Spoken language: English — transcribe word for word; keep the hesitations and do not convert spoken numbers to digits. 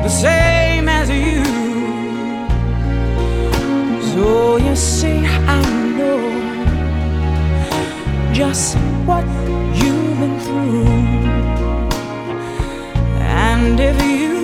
the same as you. So you see, I know just what you've been through, and if you